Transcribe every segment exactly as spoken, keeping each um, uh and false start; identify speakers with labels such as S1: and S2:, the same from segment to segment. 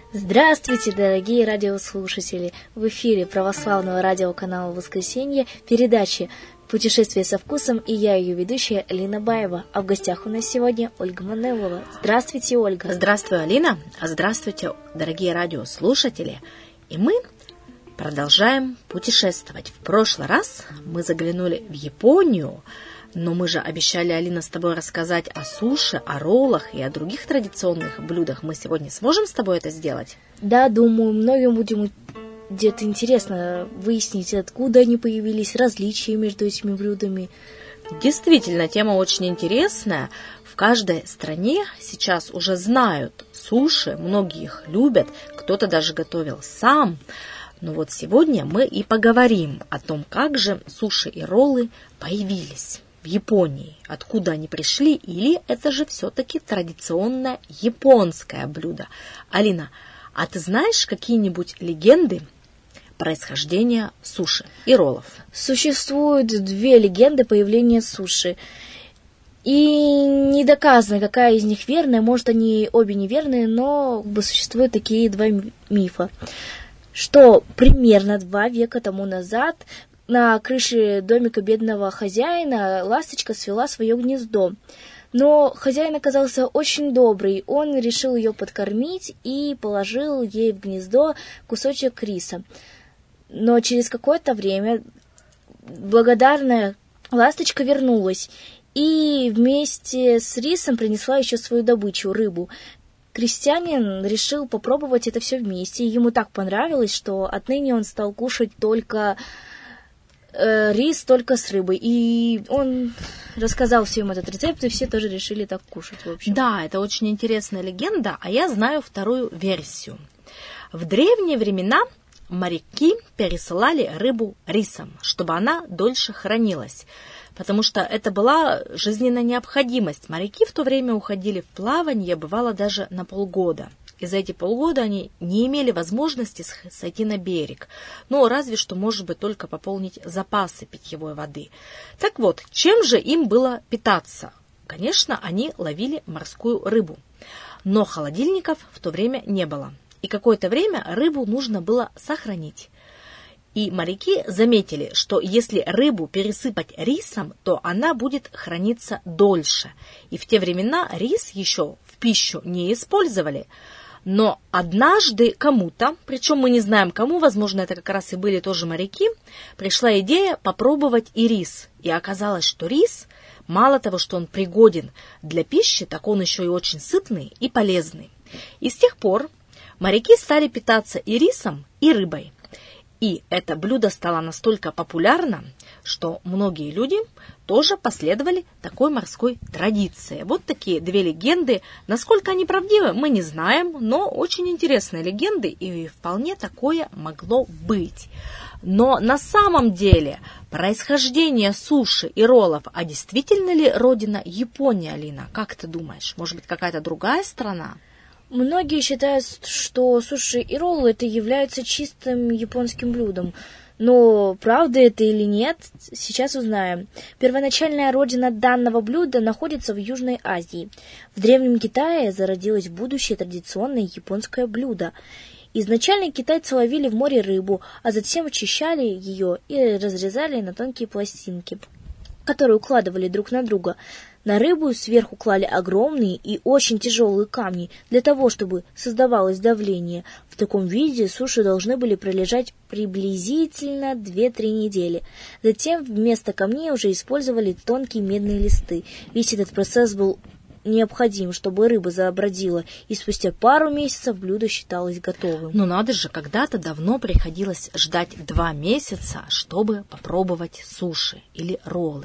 S1: Здравствуйте, дорогие радиослушатели! В эфире православного радиоканала «Воскресенье» передачи «Путешествие со вкусом», и я, ее ведущая, Алина Баева. А в гостях у нас сегодня Ольга Манелова. Здравствуйте, Ольга!
S2: Здравствуй, Алина! А здравствуйте, дорогие радиослушатели! И мы продолжаем путешествовать. В прошлый раз мы заглянули в Японию, но мы же обещали, Алина, с тобой рассказать о суше, о роллах и о других традиционных блюдах. Мы сегодня сможем с тобой это сделать?
S1: Да, думаю, многим будет где-то интересно выяснить, откуда они появились, различия между этими блюдами.
S2: Действительно, тема очень интересная. В каждой стране сейчас уже знают суши, многие их любят, кто-то даже готовил сам. Но вот сегодня мы и поговорим о том, как же суши и роллы появились в Японии, откуда они пришли, или это же все-таки традиционное японское блюдо. Алина, а ты знаешь какие-нибудь легенды происхождения суши и роллов?
S1: Существуют две легенды появления суши. И не доказано, какая из них верная, может, они обе неверные, но существуют такие два мифа, что примерно два века тому назад на крыше домика бедного хозяина ласточка свела свое гнездо. Но хозяин оказался очень добрый, он решил ее подкормить и положил ей в гнездо кусочек риса. Но через какое-то время благодарная ласточка вернулась и вместе с рисом принесла еще свою добычу, рыбу. Крестьянин решил попробовать это все вместе, и ему так понравилось, что отныне он стал кушать только э, рис, только с рыбой. И он рассказал всем этот рецепт, и все тоже решили так кушать, в общем.
S2: Да, это очень интересная легенда, а я знаю вторую версию. В древние времена моряки пересылали рыбу рисом, чтобы она дольше хранилась, потому что это была жизненная необходимость. Моряки в то время уходили в плавание, бывало даже на полгода. И за эти полгода они не имели возможности сойти на берег. Ну, разве что, может быть, только пополнить запасы питьевой воды. Так вот, чем же им было питаться? Конечно, они ловили морскую рыбу. Но холодильников в то время не было. И какое-то время рыбу нужно было сохранить. И моряки заметили, что если рыбу пересыпать рисом, то она будет храниться дольше. И в те времена рис еще в пищу не использовали. Но однажды кому-то, причем мы не знаем кому, возможно, это как раз и были тоже моряки, пришла идея попробовать и рис. И оказалось, что рис, мало того, что он пригоден для пищи, так он еще и очень сытный и полезный. И с тех пор моряки стали питаться и рисом, и рыбой. И это блюдо стало настолько популярно, что многие люди тоже последовали такой морской традиции. Вот такие две легенды. Насколько они правдивы, мы не знаем, но очень интересные легенды, и вполне такое могло быть. Но на самом деле происхождение суши и роллов, а действительно ли родина Япония, Алина? Как ты думаешь? Может быть, какая-то другая страна?
S1: Многие считают, что суши и роллы это являются чистым японским блюдом. Но правда это или нет, сейчас узнаем. Первоначальная родина данного блюда находится в Южной Азии. В Древнем Китае зародилось будущее традиционное японское блюдо. Изначально китайцы ловили в море рыбу, а затем очищали ее и разрезали на тонкие пластинки, которые укладывали друг на друга. На рыбу сверху клали огромные и очень тяжелые камни для того, чтобы создавалось давление. В таком виде суши должны были пролежать приблизительно две-три недели. Затем вместо камней уже использовали тонкие медные листы. Весь этот процесс был необходим, чтобы рыба забродила, и спустя пару месяцев блюдо считалось готовым.
S2: Ну надо же, когда-то давно приходилось ждать два месяца, чтобы попробовать суши или роллы.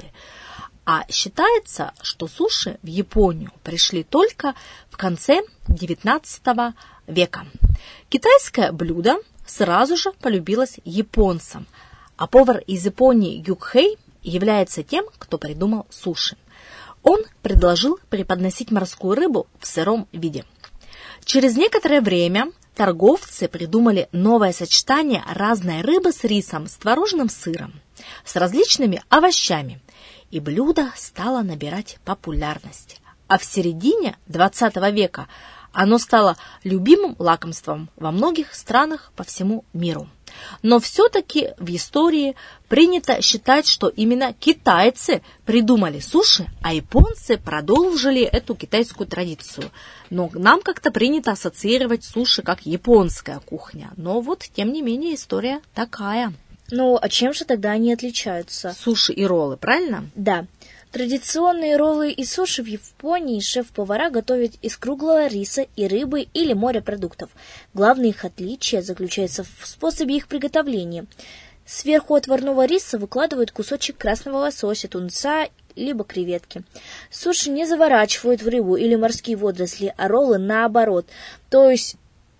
S2: А считается, что суши в Японию пришли только в конце девятнадцатого века. Китайское блюдо сразу же полюбилось японцам, а повар из Японии Юкхэй является тем, кто придумал суши. Он предложил преподносить морскую рыбу в сыром виде. Через некоторое время торговцы придумали новое сочетание разной рыбы с рисом, с творожным сыром, с различными овощами. И блюдо стало набирать популярность. А в середине двадцатого века Оно стало любимым лакомством во многих странах по всему миру. Но все-таки в истории принято считать, что именно китайцы придумали суши, а японцы продолжили эту китайскую традицию. Но нам как-то принято ассоциировать суши как японская кухня. Но вот, тем не менее, история такая.
S1: Ну, а чем же тогда они отличаются?
S2: Суши и роллы, правильно?
S1: Да. Традиционные роллы и суши в Японии шеф-повара готовят из круглого риса и рыбы или морепродуктов. Главное их отличие заключается в способе их приготовления. Сверху отварного риса выкладывают кусочек красного лосося, тунца, либо креветки. Суши не заворачивают в рыбу или морские водоросли, а роллы наоборот. То есть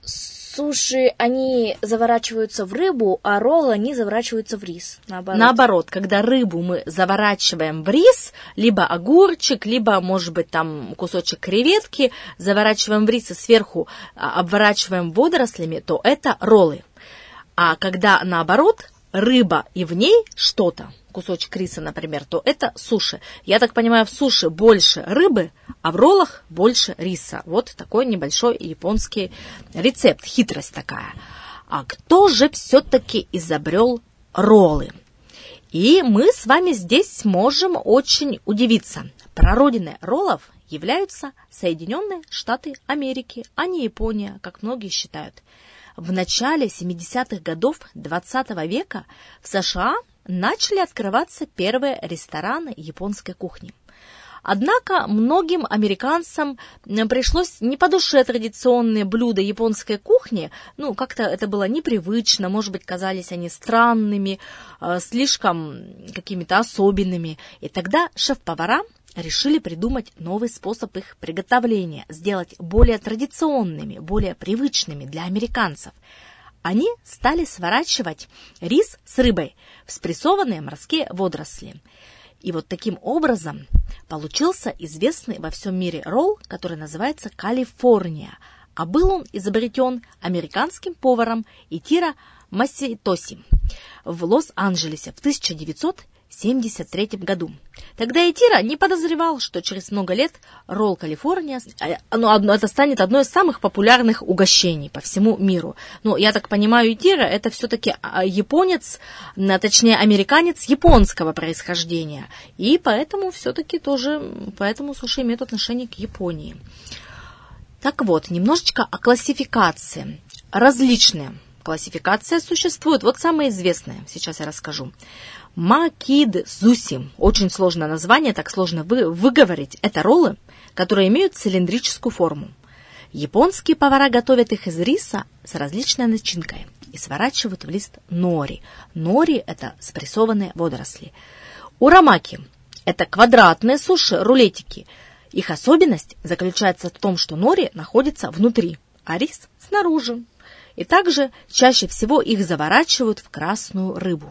S1: суши, они заворачиваются в рыбу, а роллы, они заворачиваются в рис. Наоборот.
S2: Наоборот, когда рыбу мы заворачиваем в рис, либо огурчик, либо, может быть, там кусочек креветки, заворачиваем в рис и сверху обворачиваем водорослями, то это роллы. А когда, наоборот, рыба и в ней что-то, кусочек риса, например, то это суши. Я так понимаю, в суши больше рыбы, а в роллах больше риса. Вот такой небольшой японский рецепт, хитрость такая. А кто же все-таки изобрел роллы? И мы с вами здесь можем очень удивиться. Прародиной роллов являются Соединенные Штаты Америки, а не Япония, как многие считают. В начале семидесятых годов двадцатого века в США начали открываться первые рестораны японской кухни. Однако многим американцам пришлось не по душе традиционные блюда японской кухни, ну, как-то это было непривычно, может быть, казались они странными, слишком какими-то особенными. И тогда шеф-повара решили придумать новый способ их приготовления, сделать более традиционными, более привычными для американцев. Они стали сворачивать рис с рыбой в спрессованные морские водоросли. И вот таким образом получился известный во всем мире ролл, который называется «Калифорния». А был он изобретен американским поваром Итиро Маситоси в Лос-Анджелесе в тысяча девятьсот семьдесят третьем году. Тогда Итиро не подозревал, что через много лет ролл Калифорния, ну, это станет одной из самых популярных угощений по всему миру. Но я так понимаю, Итиро это все-таки японец, точнее американец японского происхождения, и поэтому все-таки тоже, поэтому суши имеют отношение к Японии. Так вот, немножечко о классификации. Различные классификации существуют. Вот самые известные, сейчас я расскажу. Макидзуси. Очень сложное название, так сложно вы, выговорить. Это роллы, которые имеют цилиндрическую форму. Японские повара готовят их из риса с различной начинкой и сворачивают в лист нори. Нори – это спрессованные водоросли. Урамаки – это квадратные суши, рулетики. Их особенность заключается в том, что нори находится внутри, а рис снаружи. И также чаще всего их заворачивают в красную рыбу.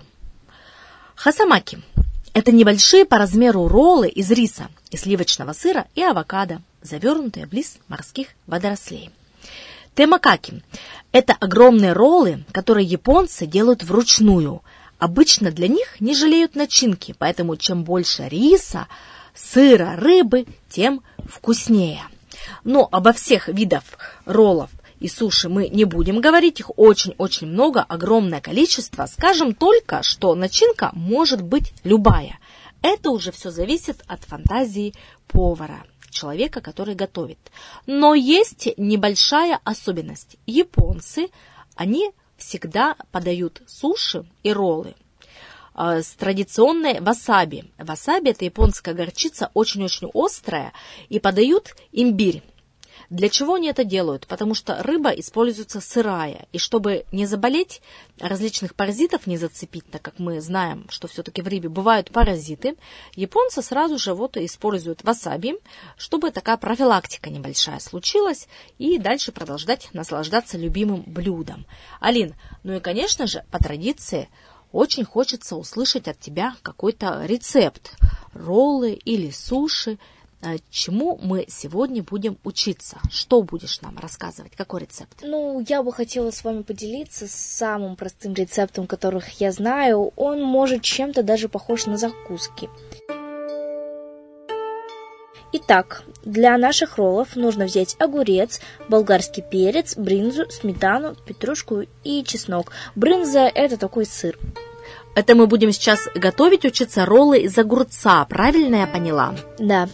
S2: Хасамаки – это небольшие по размеру роллы из риса, и сливочного сыра и авокадо, завернутые в лист морских водорослей. Темакаки – это огромные роллы, которые японцы делают вручную. Обычно для них не жалеют начинки, поэтому чем больше риса, сыра, рыбы, тем вкуснее. Но обо всех видах роллов и суши мы не будем говорить, их очень-очень много, огромное количество. Скажем только, что начинка может быть любая. Это уже все зависит от фантазии повара, человека, который готовит. Но есть небольшая особенность. Японцы, они всегда подают суши и роллы э, с традиционной васаби. Васаби – это японская горчица, очень-очень острая, и подают имбирь. Для чего они это делают? Потому что рыба используется сырая. И чтобы не заболеть, различных паразитов не зацепить, так как мы знаем, что все-таки в рыбе бывают паразиты, японцы сразу же вот используют васаби, чтобы такая профилактика небольшая случилась, и дальше продолжать наслаждаться любимым блюдом. Алин, ну и, конечно же, по традиции, очень хочется услышать от тебя какой-то рецепт. Роллы или суши. Чему мы сегодня будем учиться? Что будешь нам рассказывать? Какой рецепт?
S1: Ну, я бы хотела с вами поделиться самым простым рецептом, которых я знаю. Он может чем-то даже похож на закуски. Итак, для наших роллов нужно взять огурец, болгарский перец, брынзу, сметану, петрушку и чеснок. Брынза – это такой сыр.
S2: Это мы будем сейчас готовить, учиться роллы из огурца, правильно я поняла?
S1: Да.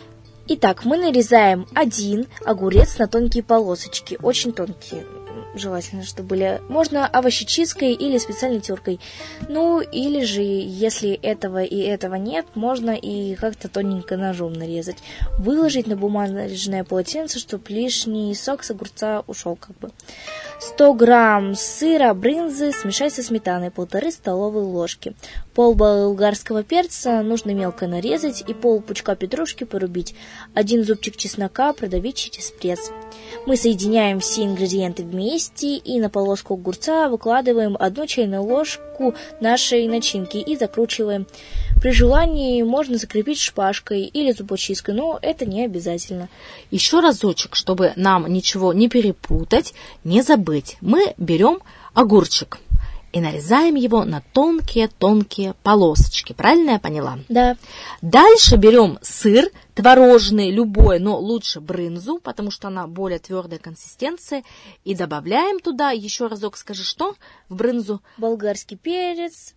S1: Итак, мы нарезаем один огурец на тонкие полосочки, очень тонкие. Желательно, чтобы были... Можно овощечисткой или специальной теркой. Ну, или же, если этого и этого нет, можно и как-то тоненько ножом нарезать. Выложить на бумажное полотенце, чтобы лишний сок с огурца ушел как бы. сто грамм сыра, брынзы смешать со сметаной, полторы столовые ложки. Пол болгарского перца нужно мелко нарезать и пол пучка петрушки порубить. Один зубчик чеснока продавить через пресс. Мы соединяем все ингредиенты вместе и на полоску огурца выкладываем одну чайную ложку нашей начинки и закручиваем. При желании можно закрепить шпажкой или зубочисткой, но это не обязательно.
S2: Еще разочек, чтобы нам ничего не перепутать, не забыть. Мы берем огурчик и нарезаем его на тонкие-тонкие полосочки. Правильно я поняла?
S1: Да.
S2: Дальше берем сыр творожный, любой, но лучше брынзу, потому что она более твердая консистенции. И добавляем туда, еще разок скажи, что в брынзу?
S1: Болгарский перец,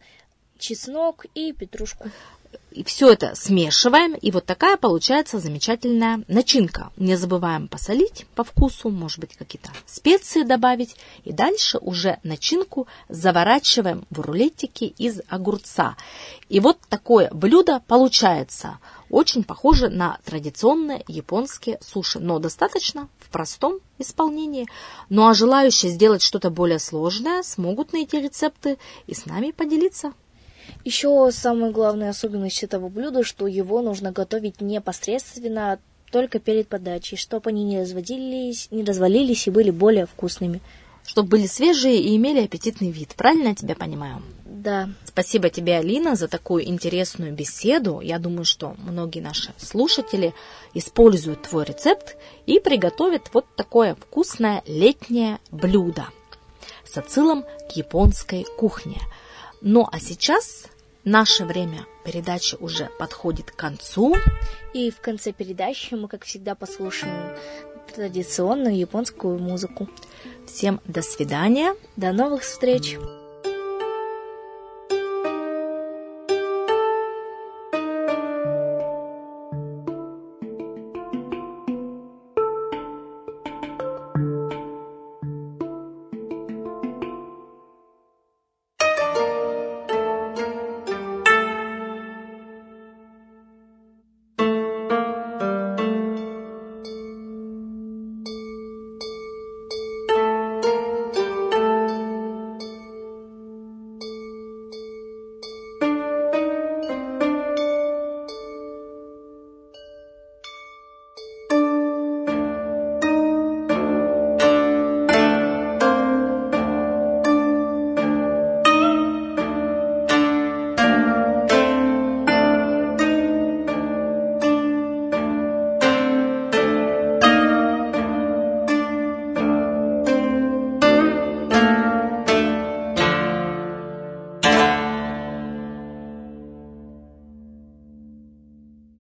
S1: чеснок и петрушку.
S2: И все это смешиваем, и вот такая получается замечательная начинка. Не забываем посолить по вкусу, может быть, какие-то специи добавить. И дальше уже начинку заворачиваем в рулетики из огурца. И вот такое блюдо получается. Очень похоже на традиционные японские суши, но достаточно в простом исполнении. Ну а желающие сделать что-то более сложное смогут найти рецепты и с нами поделиться.
S1: Еще самая главная особенность этого блюда, что его нужно готовить непосредственно, только перед подачей, чтобы они не разводились, не развалились и были более вкусными.
S2: Чтобы были свежие и имели аппетитный вид. Правильно я тебя понимаю?
S1: Да.
S2: Спасибо тебе, Алина, за такую интересную беседу. Я думаю, что многие наши слушатели используют твой рецепт и приготовят вот такое вкусное летнее блюдо с отсылом к японской кухне. Ну а сейчас наше время передачи уже подходит к концу.
S1: И в конце передачи мы, как всегда, послушаем традиционную японскую музыку.
S2: Всем до свидания.
S1: До новых встреч.